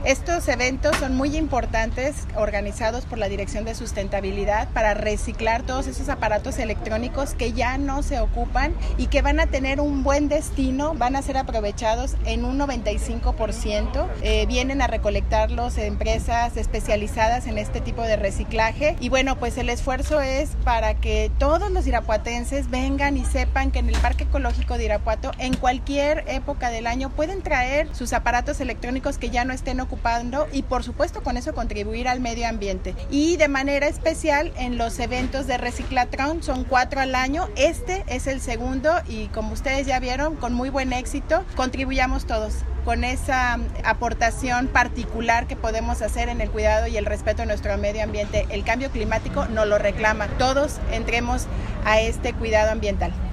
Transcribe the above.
Estos eventos son muy importantes, organizados por la Dirección de Sustentabilidad para reciclar todos esos aparatos electrónicos que ya no se ocupan y que van a tener un buen destino, van a ser aprovechados en un 95%. Vienen a recolectarlos empresas especializadas en este tipo de reciclaje y bueno, pues el esfuerzo es para que todos los irapuatenses vengan y sepan que en el Parque Ecológico de Irapuato en cualquier época del año pueden traer sus aparatos electrónicos que ya no estén ocupando y por supuesto con eso contribuir al medio ambiente. Y de manera especial en los eventos de Reciclatrón, son 4 al año, este es el segundo y como ustedes ya vieron, con muy buen éxito, contribuyamos todos con esa aportación particular que podemos hacer en el cuidado y el respeto de nuestro medio ambiente. El cambio climático nos lo reclama, todos entremos a este cuidado ambiental.